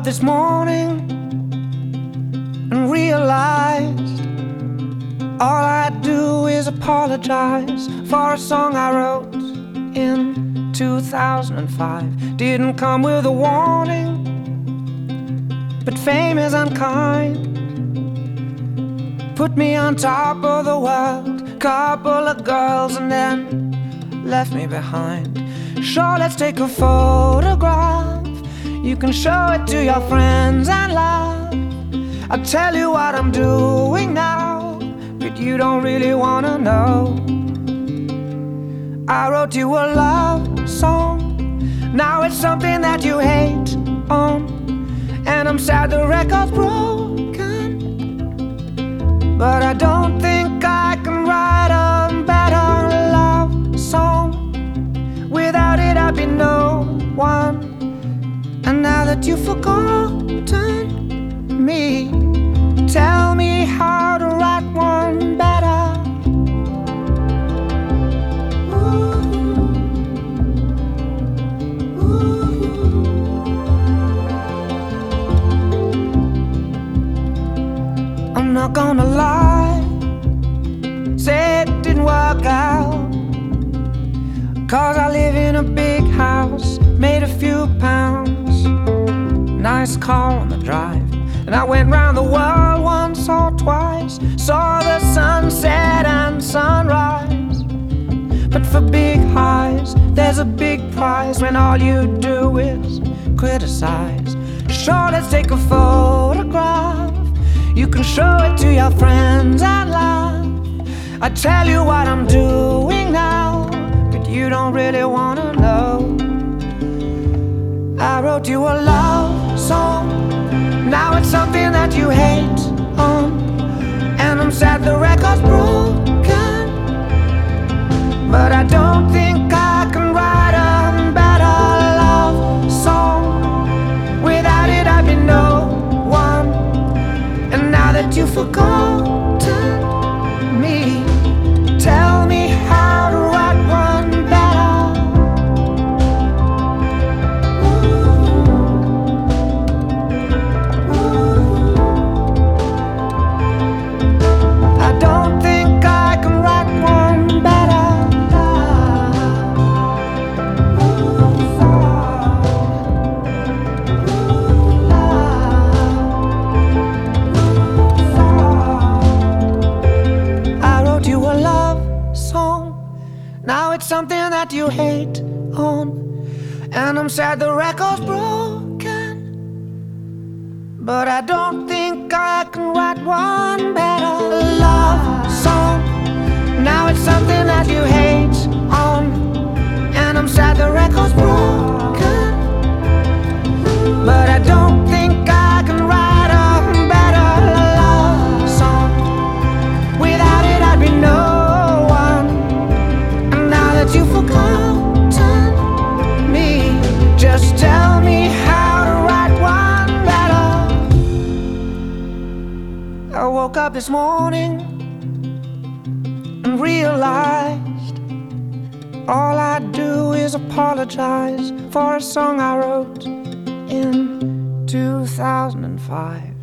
up this morning and realized all I do is apologize for a song I wrote in 2005. Didn't come with a warning, but fame is unkind. Put me on top of the world, couple of girls, and then left me behind. Sure, let's take a photograph. You can show it to your friends and laugh. I'll tell you what I'm doing now, but you don't really wanna know. I wrote you a love song, now it's something that you hate on, and I'm sad the record's broken, but I don't think I can write a better love song. Without it I'd be no one. And now that you've forgotten me, tell me how to write one better. I'm not gonna lie, say it didn't work out, 'cause I live in a big house, made a few pounds, nice car on the drive, and I went round the world once or twice, saw the sunset and sunrise. But for big highs, there's a big prize when all you do is criticize. Sure, let's take a photograph. You can show it to your friends and laugh. I tell you what I'm doing now, but you don't really wanna know. I wrote you a love song, now it's something that you hate on, and I'm sad the record's broken, but I don't think I can write a better love song. Without it I'd be no one. And now that you've forgotten me, tell me how to write one better. I don't think I can write one better. I wrote you a love song, now it's something that you hate on, and I'm sad the record's broken, but I don't think I can write one better love song. Now it's something that you hate on, and I'm sad the record's broken, but I don't think I can write a better love song. Without it I'd be no one. And now that you've forgotten me, just tell me how to write one better. I woke up this morning and realized all I do is apologize for a song I wrote in 2005.